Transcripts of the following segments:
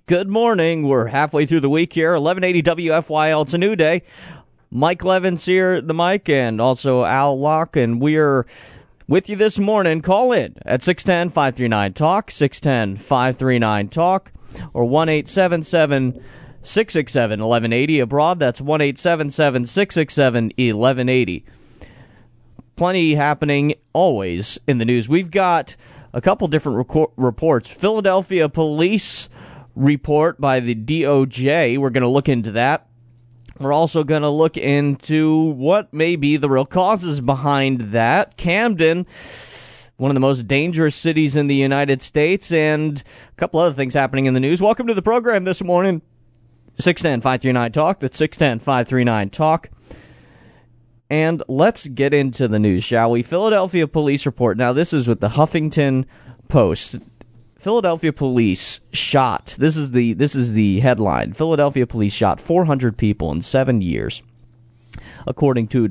Good morning. We're halfway through the week here. 1180 WFYL. It's a new day. Mike Levins here, the mic, and also Al Locke, and we're with you this morning. Call in at 610-539-TALK, 610-539-TALK, or 1-877-667-1180. Abroad, that's 1-877-667-1180. Plenty happening always in the news. We've got a couple different reports. Philadelphia police report by the DOJ. We're going to look into that. We're also going to look into what may be the real causes behind that. Camden, one of the most dangerous cities in the United States, and a couple other things happening in the news. Welcome to the program this morning. 610-539-TALK. That's 610-539-TALK. And let's get into the news, shall we? Philadelphia police report. Now, this is with the Huffington Post. Philadelphia police shot, this is the headline, Philadelphia police shot 400 people in 7 years, according to a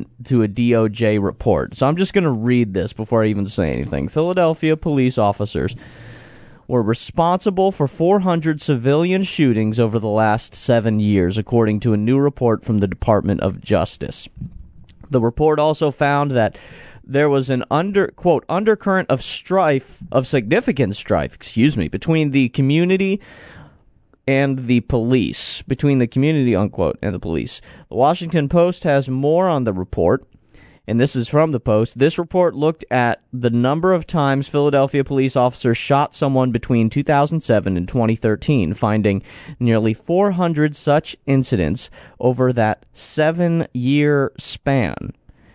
DOJ report. So I'm just going to read this before I even say anything. Philadelphia police officers were responsible for 400 civilian shootings over the last 7 years, according to a new report from the Department of Justice. The report also found that there was an undercurrent of significant strife, between the community and the police, unquote, and the police. The Washington Post has more on the report, and this is from the Post. This report looked at the number of times Philadelphia police officers shot someone between 2007 and 2013, finding nearly 400 such incidents over that 7-year span.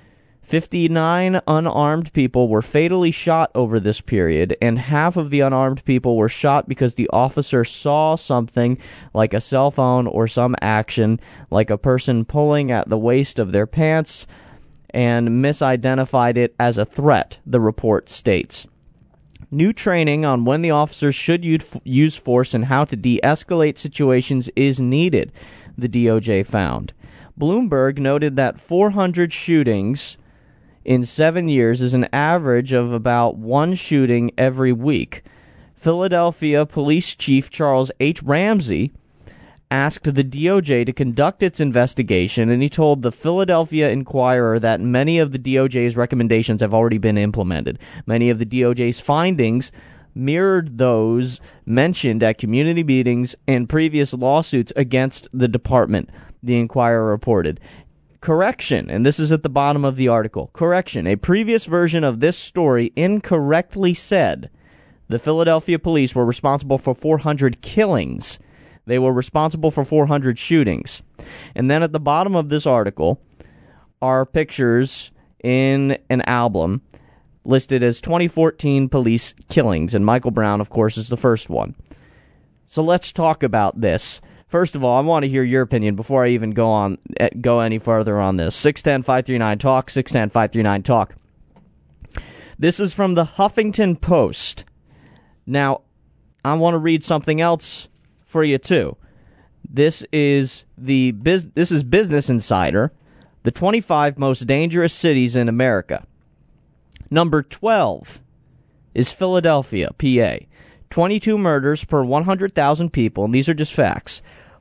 59 unarmed people were fatally shot over this period, and half of the unarmed people were shot because the officer saw something like a cell phone or some action, like a person pulling at the waist of their pants, and misidentified it as a threat, the report states. New training on when the officers should use force and how to de-escalate situations is needed, the DOJ found. Bloomberg noted that 400 shootings in 7 years is an average of about one shooting every week. Philadelphia Police Chief Charles H. Ramsey asked the DOJ to conduct its investigation, and he told the Philadelphia Inquirer that many of the DOJ's recommendations have already been implemented. Many of the DOJ's findings mirrored those mentioned at community meetings and previous lawsuits against the department, the Inquirer reported. Correction, and this is at the bottom of the article. Correction, a previous version of this story incorrectly said the Philadelphia police were responsible for 400 killings. They were responsible for 400 shootings. And then at the bottom of this article are pictures in an album listed as 2014 police killings, and Michael Brown, of course, is the first one. So let's talk about this. First of all, I want to hear your opinion before I even go any further on this. 610-539-TALK, 610-539-TALK. This is from the Huffington Post. Now, I want to read something else for you, too. This is Business Insider, the 25 most dangerous cities in America. Number 12 is Philadelphia, PA. 22 murders per 100,000 people, and these are just facts.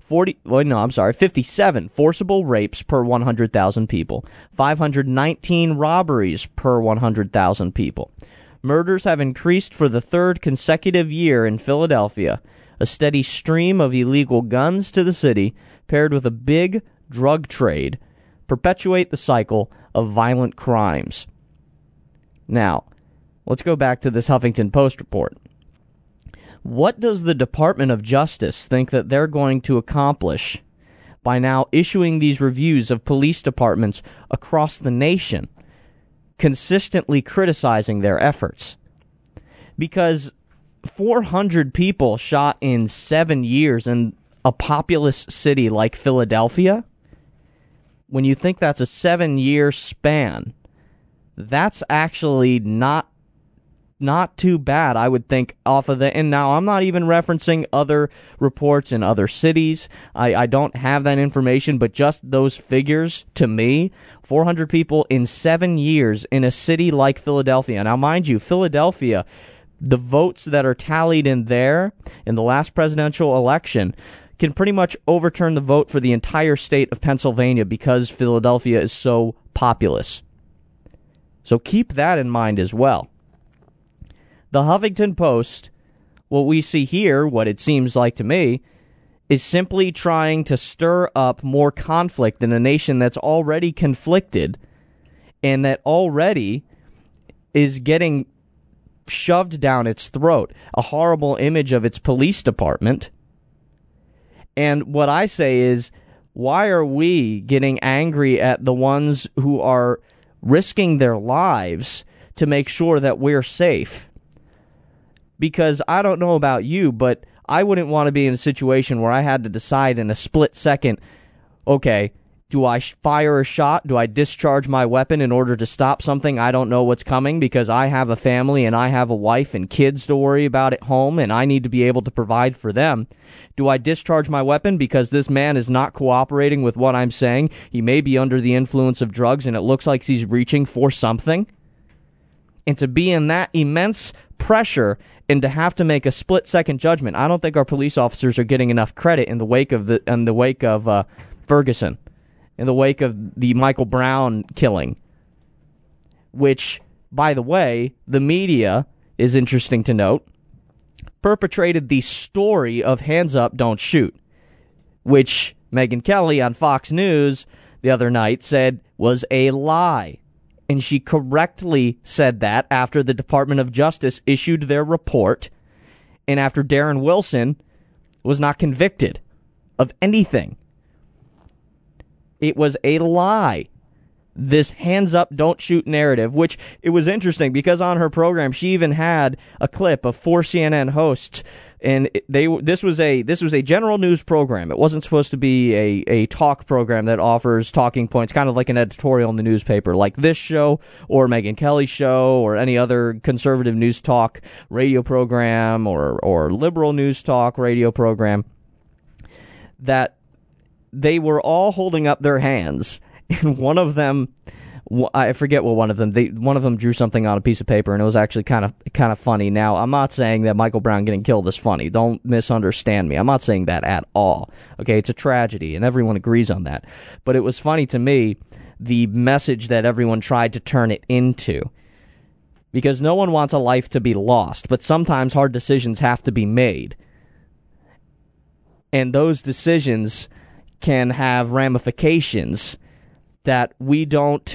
57 forcible rapes per 100,000 people. 519 robberies per 100,000 people. Murders have increased for the third consecutive year in Philadelphia. A steady stream of illegal guns to the city, paired with a big drug trade, perpetuate the cycle of violent crimes. Now, let's go back to this Huffington Post report. What does the Department of Justice think that they're going to accomplish by now issuing these reviews of police departments across the nation, consistently criticizing their efforts? Because 400 people shot in 7 years in a populous city like Philadelphia, when you think that's a 7-year span, that's actually not too bad, I would think, off of the... And now, I'm not even referencing other reports in other cities. I don't have that information, but just those figures, to me, 400 people in 7 years in a city like Philadelphia. Now, mind you, Philadelphia the votes that are tallied in there in the last presidential election can pretty much overturn the vote for the entire state of Pennsylvania because Philadelphia is so populous. So keep that in mind as well. The Huffington Post, what we see here, what it seems like to me, is simply trying to stir up more conflict in a nation that's already conflicted and that already is getting shoved down its throat a horrible image of its police department. And what I say is, why are we getting angry at the ones who are risking their lives to make sure that we're safe? Because I don't know about you, but I wouldn't want to be in a situation where I had to decide in a split second, okay, do I fire a shot? Do I discharge my weapon in order to stop something I don't know what's coming because I have a family and I have a wife and kids to worry about at home and I need to be able to provide for them? Do I discharge my weapon because this man is not cooperating with what I'm saying? He may be under the influence of drugs and it looks like he's reaching for something. And to be in that immense pressure and to have to make a split-second judgment, I don't think our police officers are getting enough credit in the wake of Ferguson. In the wake of the Michael Brown killing, which, by the way, the media, is interesting to note, perpetrated the story of Hands Up, Don't Shoot, which Megyn Kelly on Fox News the other night said was a lie. And she correctly said that after the Department of Justice issued their report and after Darren Wilson was not convicted of anything. It was a lie. This hands up, don't shoot narrative, which it was interesting because on her program she even had a clip of 4 CNN hosts, and this was a general news program. It wasn't supposed to be a talk program that offers talking points, kind of like an editorial in the newspaper, like this show or Megyn Kelly's show or any other conservative news talk radio program or liberal news talk radio program. That they were all holding up their hands, and one of them, I forget what one of them drew something on a piece of paper, and it was actually kind of funny. Now, I'm not saying that Michael Brown getting killed is funny. Don't misunderstand me. I'm not saying that at all. Okay, it's a tragedy, and everyone agrees on that. But it was funny to me, the message that everyone tried to turn it into. Because no one wants a life to be lost, but sometimes hard decisions have to be made. And those decisions can have ramifications that we don't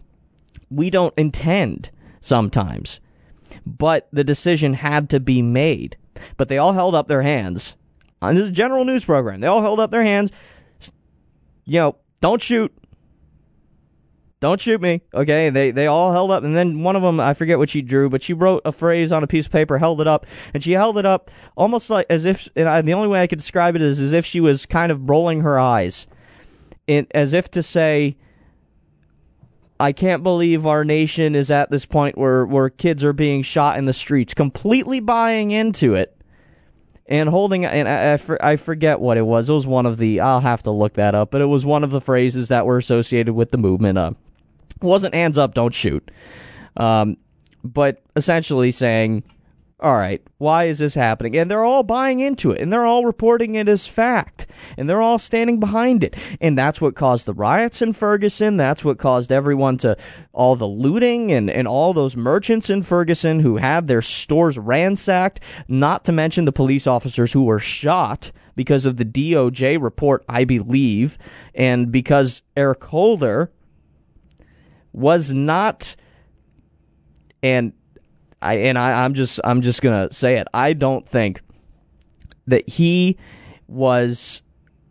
intend sometimes. But the decision had to be made. But they all held up their hands. On this general news program, they all held up their hands. Don't shoot. Don't shoot me. Okay, they all held up. And then one of them, I forget what she drew, but she wrote a phrase on a piece of paper, held it up. And she held it up almost like as if, and the only way I could describe it is as if she was kind of rolling her eyes. As if to say, I can't believe our nation is at this point where kids are being shot in the streets, completely buying into it. And holding, and I forget what it was. It was one of the, I'll have to look that up, but it was one of the phrases that were associated with the movement. It wasn't hands up, don't shoot. But essentially saying, all right, why is this happening? And they're all buying into it, and they're all reporting it as fact, and they're all standing behind it. And that's what caused the riots in Ferguson. That's what caused everyone all the looting and all those merchants in Ferguson who had their stores ransacked, not to mention the police officers who were shot because of the DOJ report, I believe, and because Eric Holder was not, I'm just gonna say it. I don't think that he was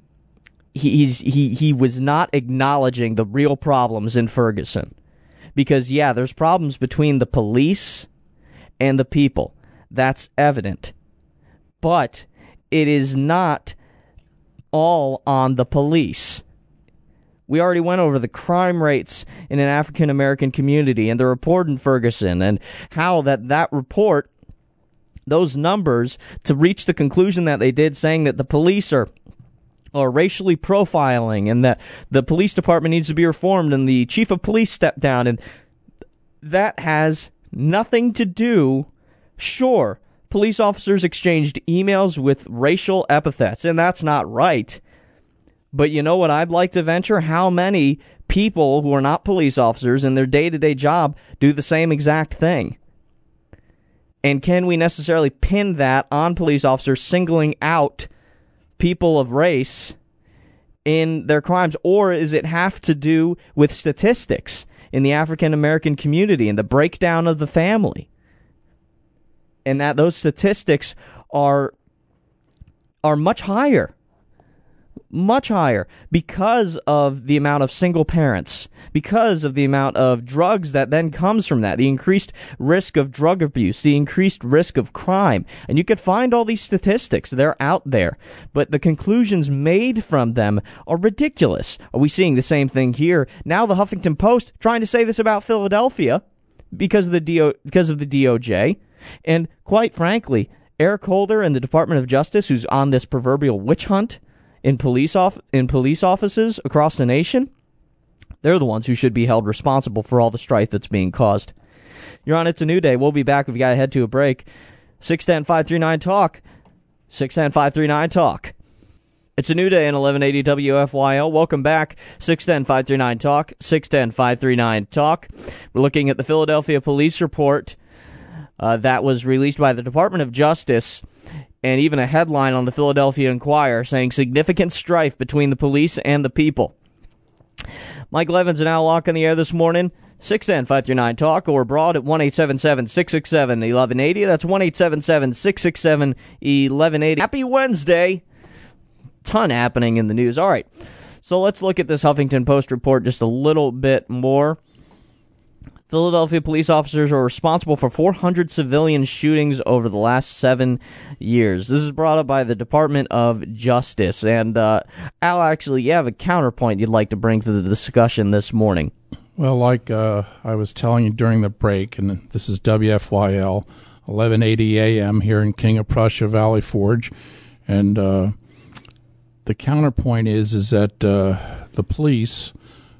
not acknowledging the real problems in Ferguson, because there's problems between the police and the people. That's evident, but it is not all on the police. We already went over the crime rates in an African-American community and the report in Ferguson and how that report, those numbers, to reach the conclusion that they did, saying that the police are racially profiling and that the police department needs to be reformed and the chief of police stepped down. And that has nothing to do Sure, police officers exchanged emails with racial epithets, and that's not right. But you know what I'd like to venture? How many people who are not police officers in their day-to-day job do the same exact thing? And can we necessarily pin that on police officers singling out people of race in their crimes? Or does it have to do with statistics in the African-American community and the breakdown of the family? And that those statistics are much higher because of the amount of single parents, because of the amount of drugs that then comes from that, the increased risk of drug abuse, the increased risk of crime. And you could find all these statistics. They're out there. But the conclusions made from them are ridiculous. Are we seeing the same thing here? Now the Huffington Post trying to say this about Philadelphia because of the DOJ. And quite frankly, Eric Holder and the Department of Justice, who's on this proverbial witch hunt in police offices across the nation, they're the ones who should be held responsible for all the strife that's being caused. You're on It's a New Day. We'll be back. We've got to head to a break. 610-539-TALK. 610-539-TALK. It's a new day in 1180 WFYL. Welcome back. 610-539-TALK. 610-539-TALK. We're looking at the Philadelphia Police Report that was released by the Department of Justice, and even a headline on the Philadelphia Inquirer saying significant strife between the police and the people. Michael Evans and Al Locke on the air this morning. 610-539-TALK or abroad at 1-877-667-1180. That's 1-877-667-1180. Happy Wednesday. Ton happening in the news. All right, so let's look at this Huffington Post report just a little bit more. Philadelphia police officers are responsible for 400 civilian shootings over the last 7 years. This is brought up by the Department of Justice. And, Al, actually, you have a counterpoint you'd like to bring to the discussion this morning. Well, like I was telling you during the break, and this is WFYL, 1180 AM here in King of Prussia, Valley Forge. And the counterpoint is that the police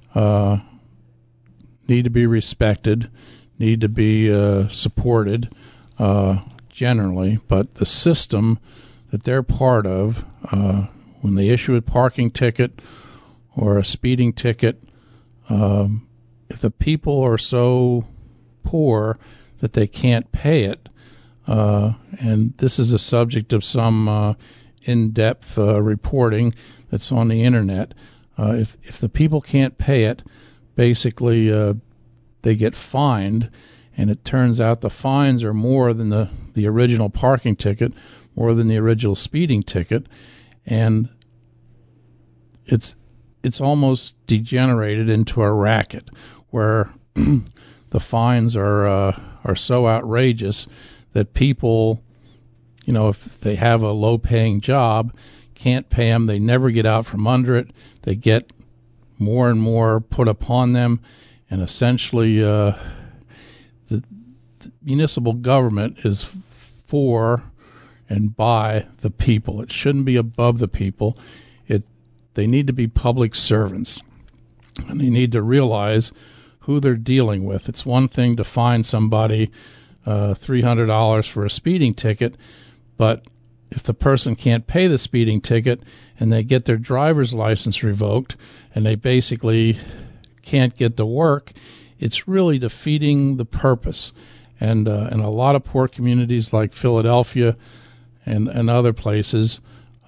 need to be respected, need to be supported generally, but the system that they're part of, when they issue a parking ticket or a speeding ticket, if the people are so poor that they can't pay it, and this is a subject of some in-depth reporting that's on the internet, if the people can't pay it, basically they get fined, and it turns out the fines are more than the original parking ticket, more than the original speeding ticket, and it's almost degenerated into a racket where the fines are so outrageous that people, you know, if they have a low-paying job, can't pay them, they never get out from under it, they get more and more put upon them, and essentially the municipal government is for and by the people. It shouldn't be above the people. They need to be public servants, and they need to realize who they're dealing with. It's one thing to fine somebody $300 for a speeding ticket, but if the person can't pay the speeding ticket and they get their driver's license revoked and they basically can't get to work, it's really defeating the purpose. And in a lot of poor communities like Philadelphia and other places,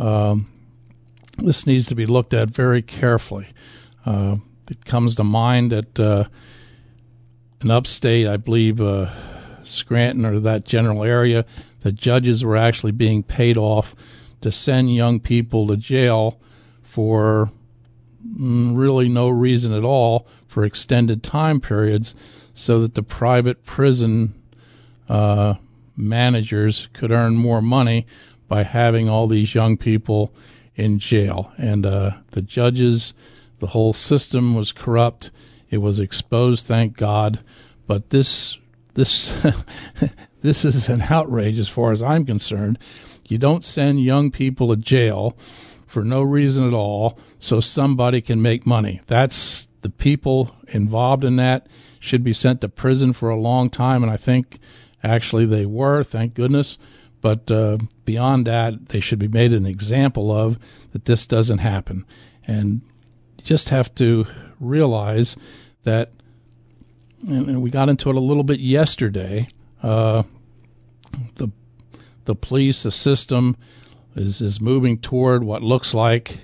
this needs to be looked at very carefully. It comes to mind that in upstate, I believe Scranton or that general area, the judges were actually being paid off to send young people to jail for really no reason at all for extended time periods so that the private prison managers could earn more money by having all these young people in jail. And the judges, the whole system was corrupt. It was exposed, thank God. But this this is an outrage as far as I'm concerned. You don't send young people to jail for no reason at all so somebody can make money. That's the people involved in that should be sent to prison for a long time, and I think Actually, they were, thank goodness. But beyond that, they should be made an example of that this doesn't happen. And you just have to realize that, and we got into it a little bit yesterday, the police, the system is moving toward what looks like,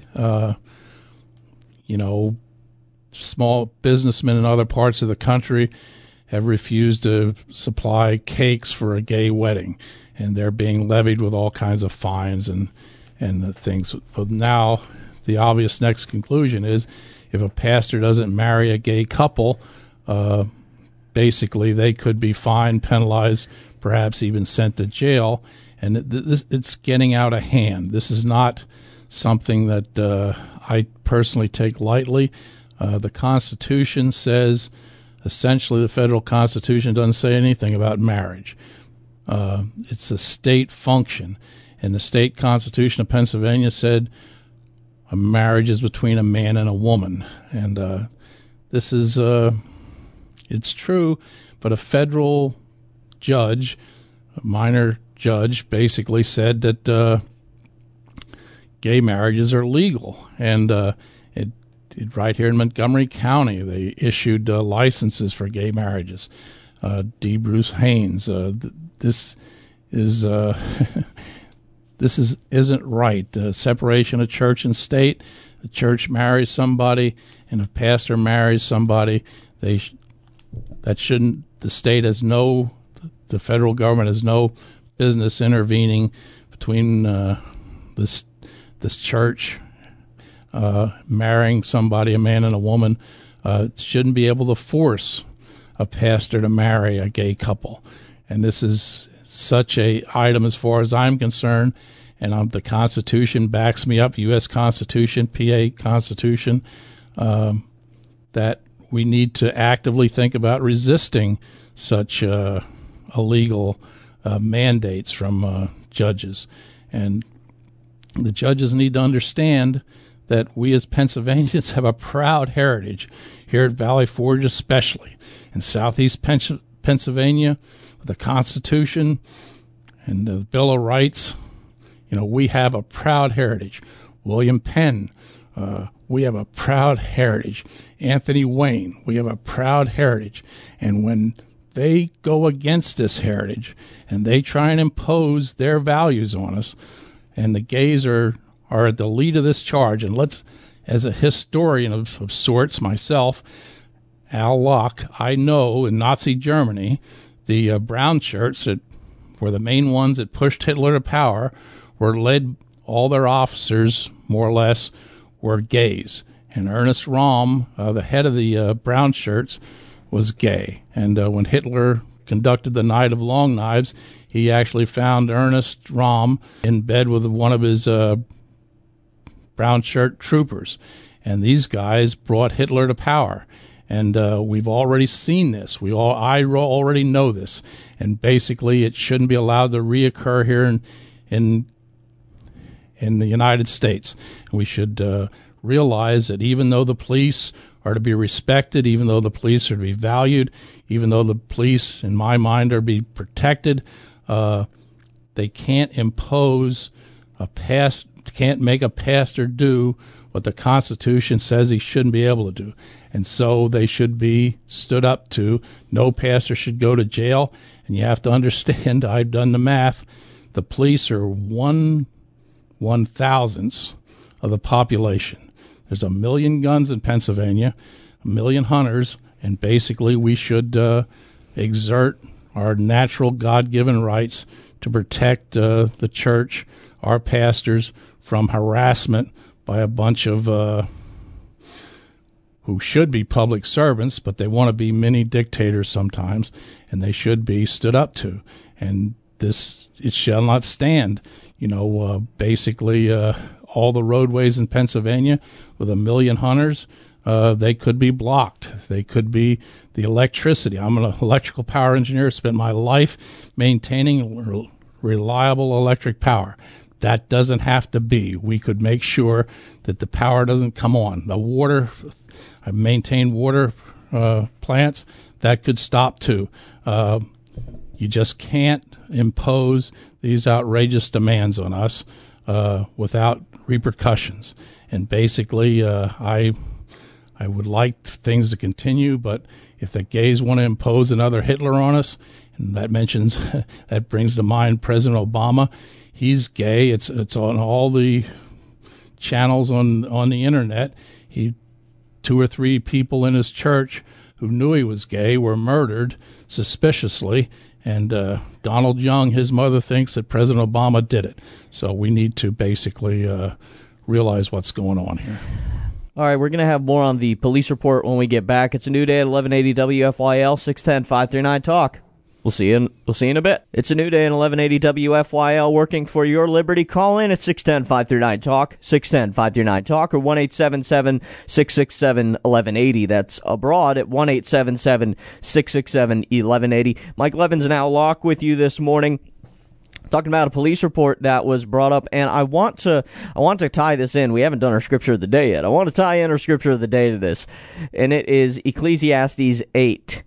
small businessmen in other parts of the country have refused to supply cakes for a gay wedding, and they're being levied with all kinds of fines and things. But now the obvious next conclusion is if a pastor doesn't marry a gay couple, basically they could be fined, penalized, perhaps even sent to jail. And it's getting out of hand. This is not something that I personally take lightly. The Constitution says, essentially the federal Constitution doesn't say anything about marriage. It's a state function. And the state Constitution of Pennsylvania said a marriage is between a man and a woman. And this is, it's true, but a federal judge, a minor judge, basically said that gay marriages are legal. And right here in Montgomery County, they issued licenses for gay marriages. D. Bruce Haynes, this isn't right. Separation of church and state. The church marries somebody, and if a pastor marries somebody, the state has no, the federal government has no business intervening between this church marrying somebody, a man and a woman. Shouldn't be able to force a pastor to marry a gay couple. And this is such a item as far as I'm concerned, and the Constitution backs me up, U.S. Constitution, PA Constitution, that we need to actively think about resisting such illegal mandates from judges. And the judges need to understand that we as Pennsylvanians have a proud heritage, here at Valley Forge especially, in southeast Pennsylvania, with the Constitution and the Bill of Rights. We have a proud heritage. William Penn, we have a proud heritage. Anthony Wayne, we have a proud heritage. And when they go against this heritage and they try and impose their values on us, and the gays are at the lead of this charge, and let's, as a historian of sorts myself, Al Locke, I know in Nazi Germany, the brown shirts that were the main ones that pushed Hitler to power were led, all their officers, more or less, were gays. And Ernest Röhm, the head of the brown shirts, was gay. And when Hitler conducted the Night of Long Knives, he actually found Ernest Röhm in bed with one of his brown shirt troopers. And these guys brought Hitler to power. And we've already seen this. I already know this. And basically it shouldn't be allowed to reoccur here in the United States. We should realize that even though the police are to be respected, even though the police are to be valued, even though the police, in my mind, are to be protected, they can't impose can't make a pastor do what the Constitution says he shouldn't be able to do. And so they should be stood up to. No pastor should go to jail. And you have to understand, I've done the math, the police are 1/1000th of the population. There's 1 million guns in Pennsylvania, 1 million hunters, and basically we should exert our natural God-given rights to protect the church, our pastors, from harassment by a bunch of who should be public servants, but they want to be mini dictators sometimes, and they should be stood up to. And this, it shall not stand. Basically, all the roadways in Pennsylvania with 1 million hunters, they could be blocked. They could be the electricity. I'm an electrical power engineer, spent my life maintaining reliable electric power. That doesn't have to be. We could make sure that the power doesn't come on. The water, I maintain water plants, that could stop too. You just can't impose these outrageous demands on us without repercussions. And basically, I would like things to continue, but if the gays want to impose another Hitler on us, and that brings to mind President Obama. He's gay. It's on all the channels on the internet. 2 or 3 people in his church who knew he was gay were murdered suspiciously. And Donald Young, his mother, thinks that President Obama did it. So we need to basically realize what's going on here. All right, we're going to have more on the police report when we get back. It's a new day at 1180 WFYL, 610-539-TALK. We'll see you in a bit. It's a new day at 1180 WFYL, working for your liberty. Call in at 610-539-TALK, 610-539-TALK, or 1-877-667-1180. That's abroad at 1-877-667-1180. Mike Levin's now lock with you this morning, talking about a police report that was brought up, and I want to tie this in. We haven't done our scripture of the day yet. I want to tie in our scripture of the day to this, and it is Ecclesiastes 8.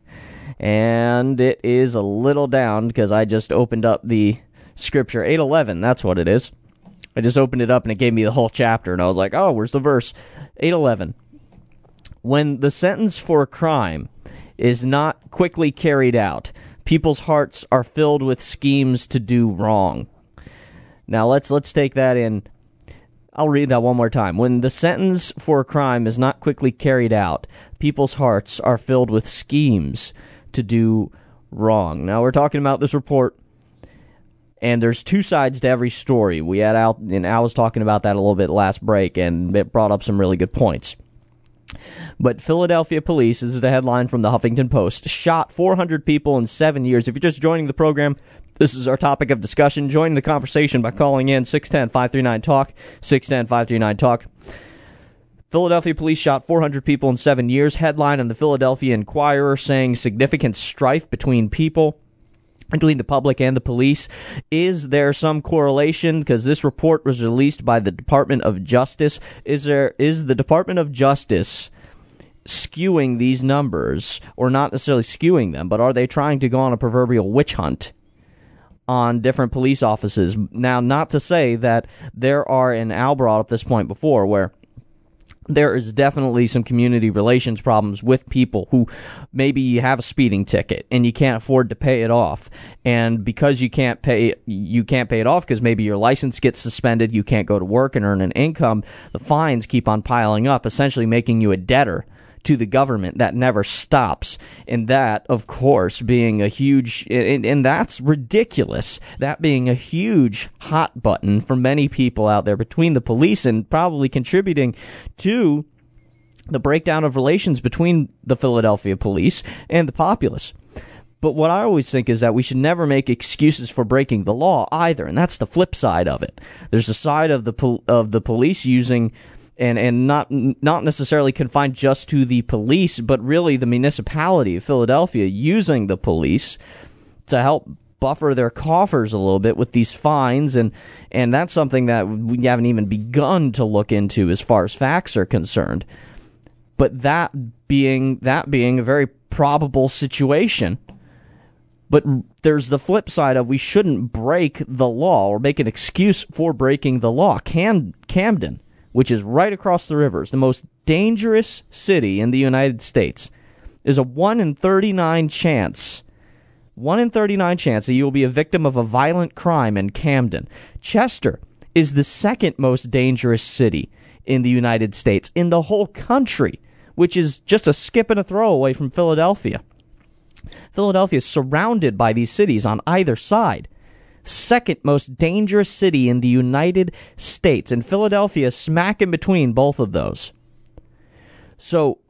And it is a little down because I just opened up the scripture. 8:11, that's what it is. I just opened it up and it gave me the whole chapter, and I was like, oh, where's the verse? 8:11. When the sentence for a crime is not quickly carried out, people's hearts are filled with schemes to do wrong. Now let's take that in. I'll read that one more time. When the sentence for a crime is not quickly carried out, people's hearts are filled with schemes to do wrong. Now, we're talking about this report, and there's 2 sides to every story. We had out, and Al was talking about that a little bit last break, and it brought up some really good points. But Philadelphia police, this is the headline from the Huffington Post, shot 400 people in 7 years. If you're just joining the program, this is our topic of discussion. Join the conversation by calling in 610-539-TALK, 610-539-TALK. Philadelphia police shot 400 people in 7 years. Headline in the Philadelphia Inquirer saying significant strife between the public and the police. Is there some correlation? Because this report was released by the Department of Justice. Is the Department of Justice skewing these numbers, or not necessarily skewing them, but are they trying to go on a proverbial witch hunt on different police offices? Now, not to say that there are, and Al brought up this point before, where there is definitely some community relations problems with people who maybe have a speeding ticket and you can't afford to pay it off. And because you can't pay it off because maybe your license gets suspended, you can't go to work and earn an income, the fines keep on piling up, essentially making you a debtor to the government that never stops. And that, of course, being a huge, and that's ridiculous, that being a huge hot button for many people out there between the police, and probably contributing to the breakdown of relations between the Philadelphia police and the populace. But what I always think is that we should never make excuses for breaking the law either, and that's the flip side of it. There's a side of the police using, and not necessarily confined just to the police, but really the municipality of Philadelphia using the police to help buffer their coffers a little bit with these fines, and that's something that we haven't even begun to look into as far as facts are concerned. But that being a very probable situation. But there's the flip side of we shouldn't break the law or make an excuse for breaking the law. Camden, which is right across the river, is the most dangerous city in the United States, is a 1 in 39 chance that you will be a victim of a violent crime in Camden. Chester is the second most dangerous city in the United States, in the whole country, which is just a skip and a throw away from Philadelphia. Philadelphia is surrounded by these cities on either side. Second most dangerous city in the United States, and Philadelphia is smack in between both of those. So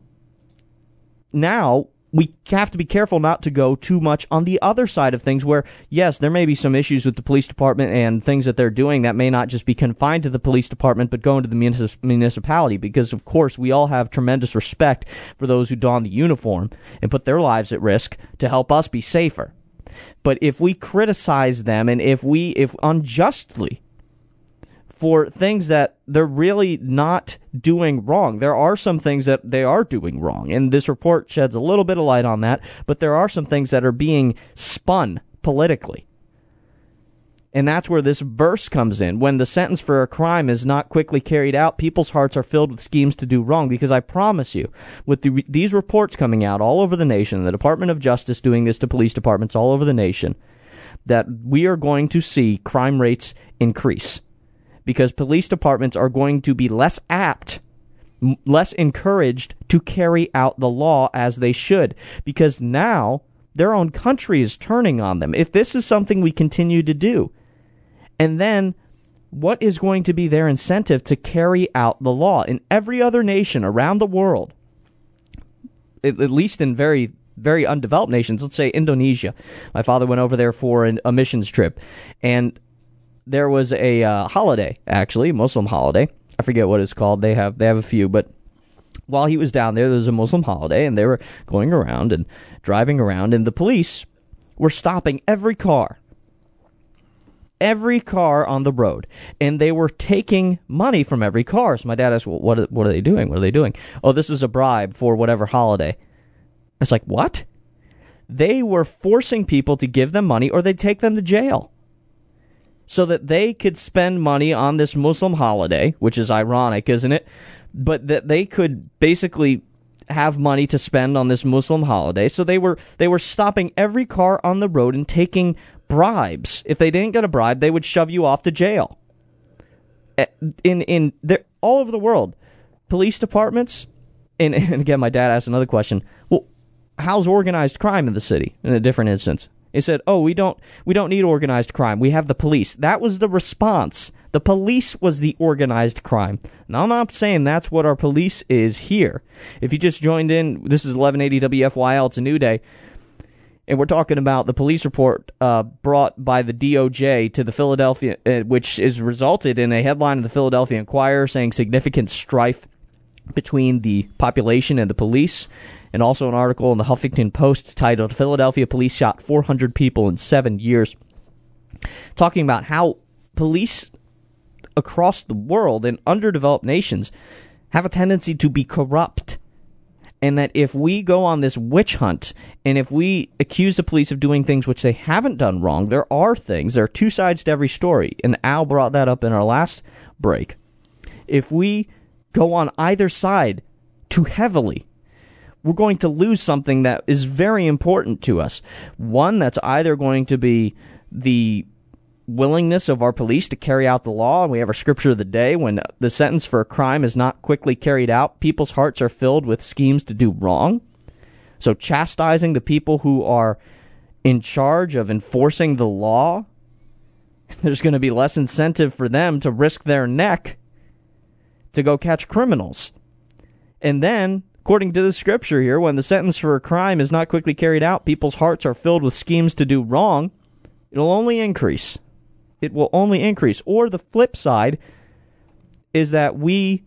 now we have to be careful not to go too much on the other side of things where, yes, there may be some issues with the police department and things that they're doing that may not just be confined to the police department, but go into the municipality, because, of course, we all have tremendous respect for those who don the uniform and put their lives at risk to help us be safer. But if we criticize them, and if unjustly for things that they're really not doing wrong. There are some things that they are doing wrong, and this report sheds a little bit of light on that, but there are some things that are being spun politically. And that's where this verse comes in. When the sentence for a crime is not quickly carried out, people's hearts are filled with schemes to do wrong. Because I promise you, with these reports coming out all over the nation, the Department of Justice doing this to police departments all over the nation, that we are going to see crime rates increase. Because police departments are going to be less apt, less encouraged to carry out the law as they should. Because now their own country is turning on them. If this is something we continue to do, and then what is going to be their incentive to carry out the law? In every other nation around the world, at least in very, very undeveloped nations, let's say Indonesia. My father went over there for a missions trip, and there was a holiday, actually, a Muslim holiday. I forget what it's called. They have a few, but while he was down there was a Muslim holiday, and they were going around and driving around, and the police were stopping every car on the road, and they were taking money from every car. So my dad asked, well, what are they doing? What are they doing? Oh, this is a bribe for whatever holiday. It's like, what? They were forcing people to give them money or they'd take them to jail so that they could spend money on this Muslim holiday, which is ironic, isn't it? But that they could basically have money to spend on this Muslim holiday. So they were stopping every car on the road and taking bribes. If they didn't get a bribe, they would shove you off to jail. All over the world, police departments, and again, my dad asked another question. Well, how's organized crime in the city? In a different instance, he said, "Oh, we don't need organized crime. We have the police." That was the response. The police was the organized crime. Now, I'm not saying that's what our police is here. If you just joined in, this is 1180 WFYL. It's a new day. And we're talking about the police report brought by the DOJ to the Philadelphia, which is resulted in a headline of the Philadelphia Inquirer saying significant strife between the population and the police, and also an article in the Huffington Post titled "Philadelphia Police Shot 400 People in 7 Years," talking about how police across the world in underdeveloped nations have a tendency to be corrupt. And that if we go on this witch hunt, and if we accuse the police of doing things which they haven't done wrong, there are two sides to every story. And Al brought that up in our last break. If we go on either side too heavily, we're going to lose something that is very important to us. One, that's either going to be the willingness of our police to carry out the law. And we have our scripture of the day: when the sentence for a crime is not quickly carried out, people's hearts are filled with schemes to do wrong. So chastising the people who are in charge of enforcing the law, there's going to be less incentive for them to risk their neck to go catch criminals. And then, according to the scripture here, when the sentence for a crime is not quickly carried out, people's hearts are filled with schemes to do wrong. It'll only increase. It will only increase. Or the flip side is that we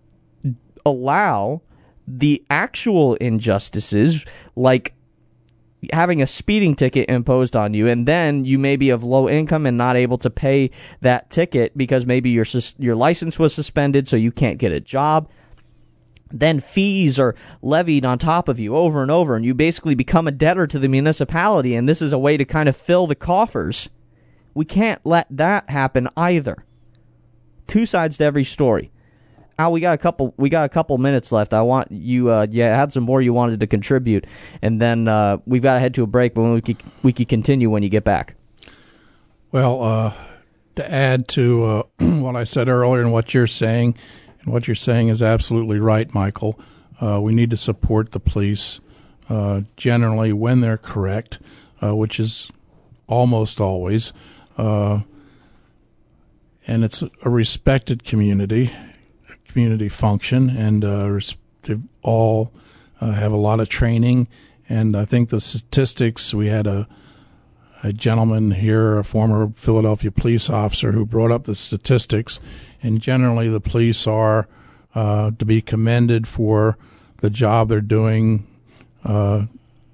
allow the actual injustices, like having a speeding ticket imposed on you, and then you may be of low income and not able to pay that ticket because maybe your license was suspended, so you can't get a job. Then fees are levied on top of you over and over, and you basically become a debtor to the municipality, and this is a way to kind of fill the coffers. We can't let that happen either. Two sides to every story. Al, we got a couple minutes left. I want you had some more you wanted to contribute, and then we've got to head to a break, but we can continue when you get back. Well, to add to what I said earlier and what you're saying, and what you're saying is absolutely right, Michael. We need to support the police generally when they're correct, which is almost always. And it's a respected community function, and they all have a lot of training. And I think the statistics, we had a gentleman here, a former Philadelphia police officer, who brought up the statistics, and generally the police are to be commended for the job they're doing,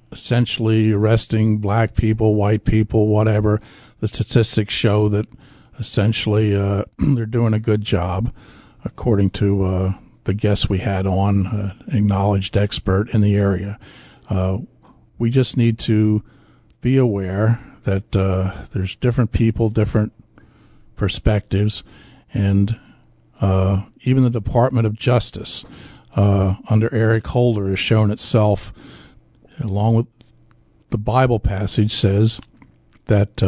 essentially arresting black people, white people, whatever. The statistics show that essentially, they're doing a good job, according to the guest we had on, acknowledged expert in the area. We just need to be aware that there's different people, different perspectives, and even the Department of Justice under Eric Holder has shown itself, along with the Bible passage, says that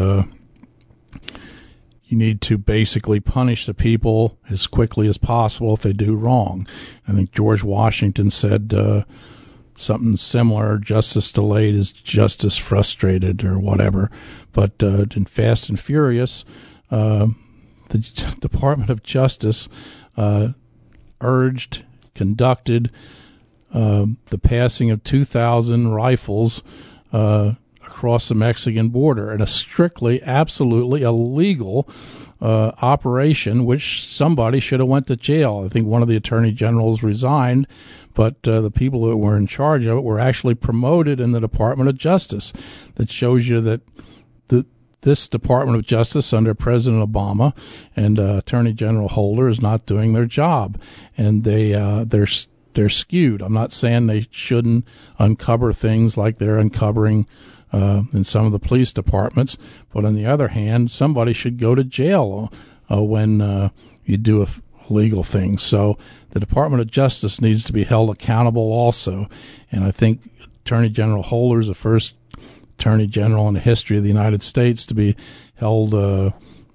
you need to basically punish the people as quickly as possible if they do wrong. I think George Washington said something similar, justice delayed is justice frustrated, or whatever. But in Fast and Furious, the Department of Justice conducted the passing of 2,000 rifles across the Mexican border, in a strictly, absolutely illegal operation, which somebody should have went to jail. I think one of the attorney generals resigned, but the people that were in charge of it were actually promoted in the Department of Justice. That shows you that this Department of Justice under President Obama and Attorney General Holder is not doing their job, and they're skewed. I'm not saying they shouldn't uncover things like they're uncovering in some of the police departments, but on the other hand, somebody should go to jail when you do a legal thing. So the Department of Justice needs to be held accountable also, and I think Attorney General Holder is the first Attorney General in the history of the United States to be held in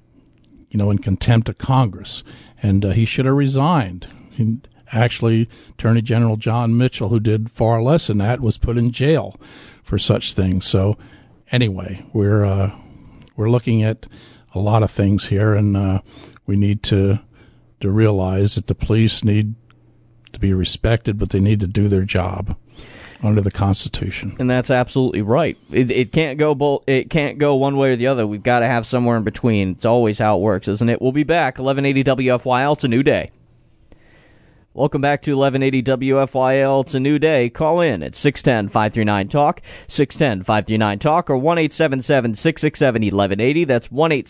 contempt of Congress, and he should have resigned. Actually, Attorney General John Mitchell, who did far less than that, was put in jail for such things. So anyway, we're looking at a lot of things here, and we need to realize that the police need to be respected, but they need to do their job under the Constitution. And that's absolutely right. It can't go it can't go one way or the other. We've got to have somewhere in between. It's always how it works, isn't it? We'll be back. 1180 WFYL. It's a new day. Welcome back to 1180 WFYL. It's a new day. Call in at 610-539-TALK, 610-539-TALK, or 1-877-667-1180. That's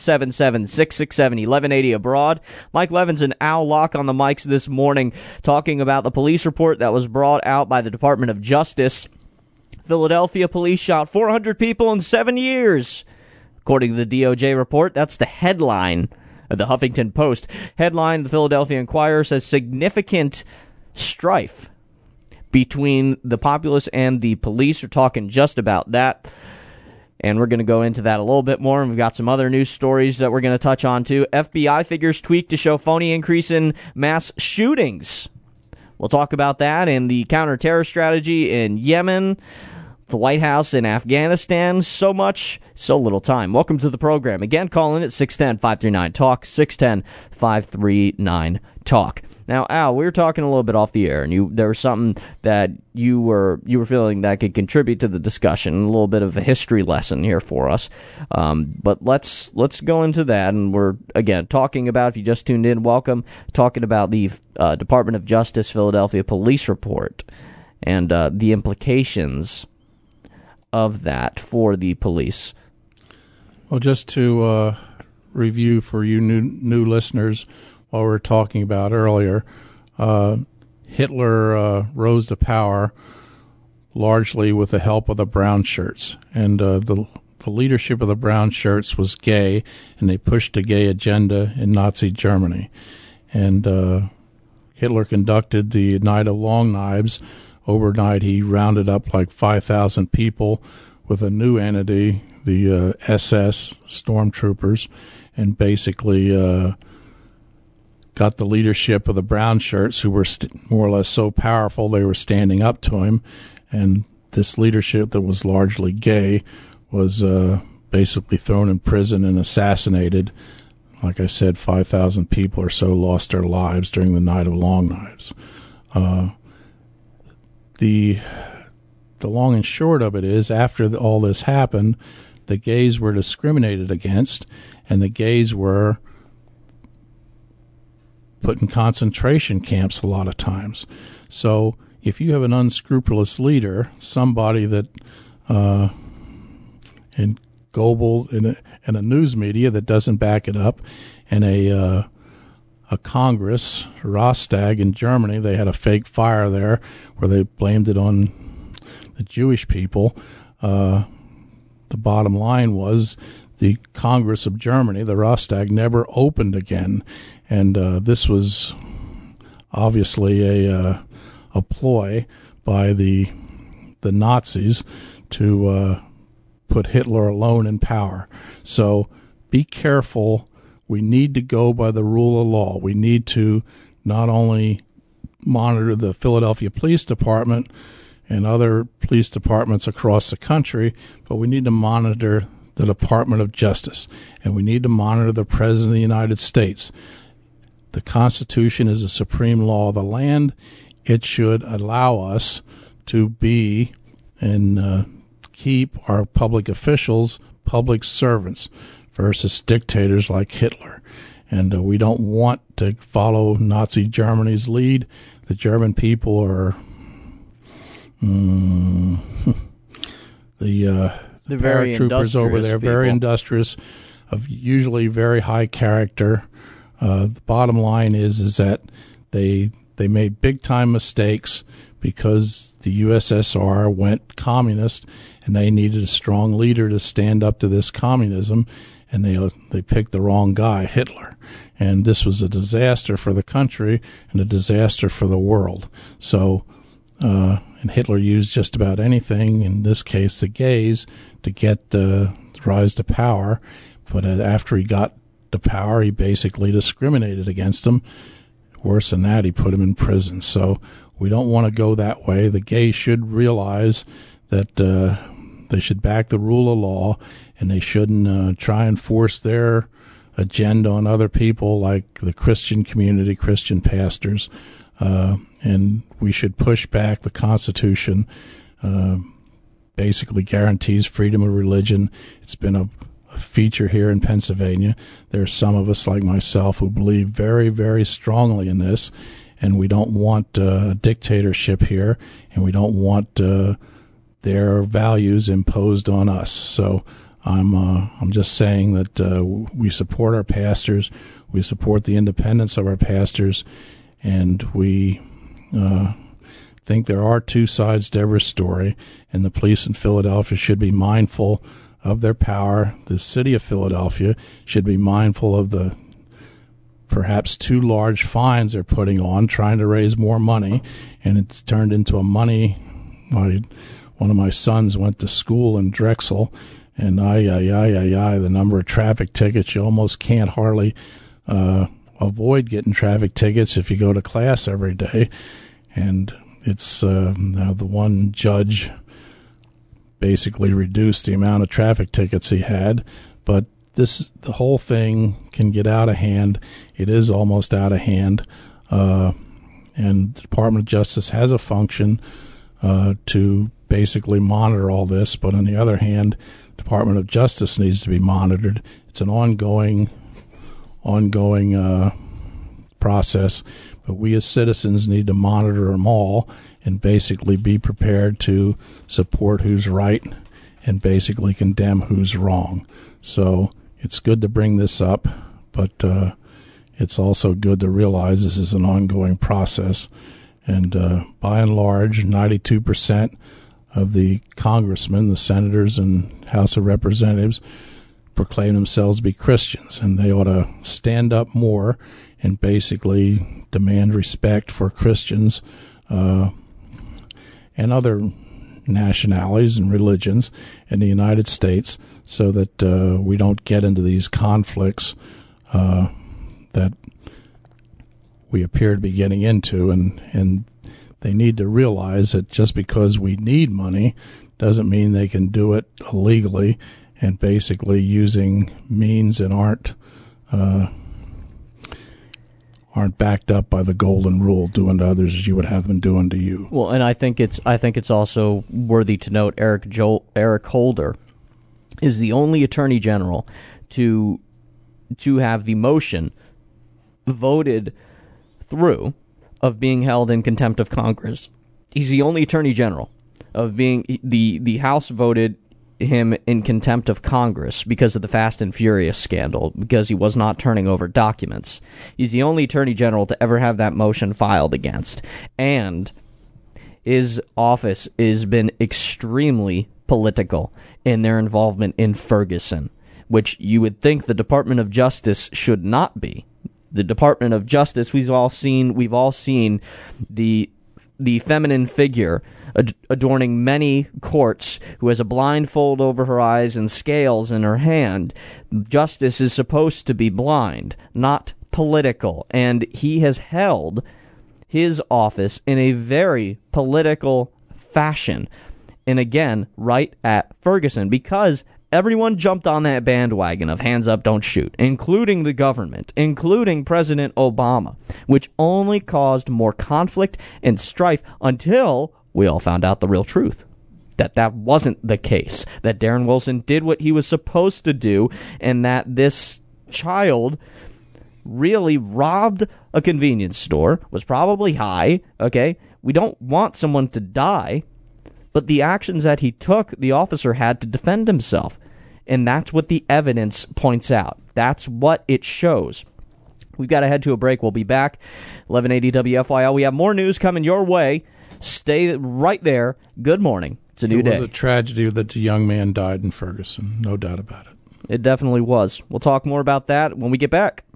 1-877-667-1180 abroad. Mike Levins and Al Locke on the mics this morning talking about the police report that was brought out by the Department of Justice. Philadelphia police shot 400 people in 7 years. According to the DOJ report, that's the headline of the Huffington Post. Headline, the Philadelphia Inquirer says significant strife between the populace and the police. We're talking just about that, and we're going to go into that a little bit more, and we've got some other news stories that we're going to touch on too. FBI figures tweaked to show phony increase in mass shootings. We'll talk about that and the counter-terror strategy in Yemen, the White House in Afghanistan. So much, so little time. Welcome to the program. Again, call in at 610-539-TALK, 610-539-TALK. Now, Al, we were talking a little bit off the air, and there was something that you were feeling that could contribute to the discussion, a little bit of a history lesson here for us. But let's go into that, and we're, again, talking about, if you just tuned in, welcome, talking about the Department of Justice Philadelphia police report and the implications of that for the police. Well, just to review for you new listeners, what we were talking about earlier, Hitler rose to power largely with the help of the brown shirts, and the leadership of the brown shirts was gay, and they pushed a gay agenda in Nazi Germany. And Hitler conducted the Night of Long Knives. Overnight, he rounded up like 5,000 people with a new entity, the SS stormtroopers, and basically got the leadership of the brown shirts, who were more or less so powerful they were standing up to him. And this leadership that was largely gay was basically thrown in prison and assassinated. Like I said, 5,000 people or so lost their lives during the Night of Long Knives. The long and short of it is, after all this happened, the gays were discriminated against, and the gays were put in concentration camps a lot of times. So if you have an unscrupulous leader, somebody that, and Goebbels and a news media that doesn't back it up, and a Congress, Reichstag in Germany. They had a fake fire there where they blamed it on the Jewish people. The bottom line was the Congress of Germany, the Reichstag, never opened again, and this was obviously a ploy by the Nazis to put Hitler alone in power. So be careful. We need to go by the rule of law. We need to not only monitor the Philadelphia Police Department and other police departments across the country, but we need to monitor the Department of Justice, and we need to monitor the President of the United States. The Constitution is the supreme law of the land. It should allow us to be and keep our public officials public servants versus dictators like Hitler. And we don't want to follow Nazi Germany's lead. The German people are the paratroopers over there, very industrious, of usually very high character. The bottom line is that they made big time mistakes because the USSR went communist, and they needed a strong leader to stand up to this communism, and they picked the wrong guy, Hitler. And this was a disaster for the country and a disaster for the world. So, and Hitler used just about anything, in this case the gays, to get the rise to power. But after he got to power, he basically discriminated against them. Worse than that, he put him in prison. So we don't want to go that way. The gays should realize that they should back the rule of law, and they shouldn't try and force their agenda on other people like the Christian community, Christian pastors. And we should push back. The Constitution basically guarantees freedom of religion. It's been a feature here in Pennsylvania. There are some of us like myself who believe very, very strongly in this, and we don't want a dictatorship here, and we don't want their values imposed on us. So I'm just saying that we support our pastors, we support the independence of our pastors, and we think there are two sides to every story, and the police in Philadelphia should be mindful of their power. The city of Philadelphia should be mindful of the perhaps too large fines they're putting on, trying to raise more money, and it's turned into a money. One of my sons went to school in Drexel, and the number of traffic tickets, you almost can't hardly avoid getting traffic tickets if you go to class every day. And it's now the one judge basically reduced the amount of traffic tickets he had, but the whole thing can get out of hand. It is almost out of hand, and the Department of Justice has a function to basically monitor all this, but on the other hand, the Department of Justice needs to be monitored. It's an ongoing process, but we as citizens need to monitor them all and basically be prepared to support who's right and basically condemn who's wrong. So it's good to bring this up, but it's also good to realize this is an ongoing process. And by and large, 92% of the congressmen, the senators, and House of Representatives proclaim themselves to be Christians, and they ought to stand up more and basically demand respect for Christians and other nationalities and religions in the United States, so that we don't get into these conflicts that we appear to be getting into. And they need to realize that just because we need money doesn't mean they can do it illegally and basically using means that aren't backed up by the golden rule, doing to others as you would have them doing to you. Well, and I think it's also worthy to note Eric Holder is the only attorney general to have the motion voted through of being held in contempt of Congress. He's the only attorney general of being the House voted him in contempt of Congress because of the Fast and Furious scandal, because he was not turning over documents. He's the only attorney general to ever have that motion filed against. And his office has been extremely political in their involvement in Ferguson, which you would think the Department of Justice should not be. The Department of Justice, we've all seen the feminine figure adorning many courts who has a blindfold over her eyes and scales in her hand. Justice is supposed to be blind, not political, and he has held his office in a very political fashion. And again, right at Ferguson, because everyone jumped on that bandwagon of hands up, don't shoot, including the government, including President Obama, which only caused more conflict and strife until we all found out the real truth. That wasn't the case, that Darren Wilson did what he was supposed to do, and that this child really robbed a convenience store, was probably high, okay? We don't want someone to die, but the actions that he took, the officer had to defend himself. And that's what the evidence points out. That's what it shows. We've got to head to a break. We'll be back. 1180 WFYL. We have more news coming your way. Stay right there. Good morning. It's a new day. It was a tragedy that the young man died in Ferguson. No doubt about it. It definitely was. We'll talk more about that when we get back.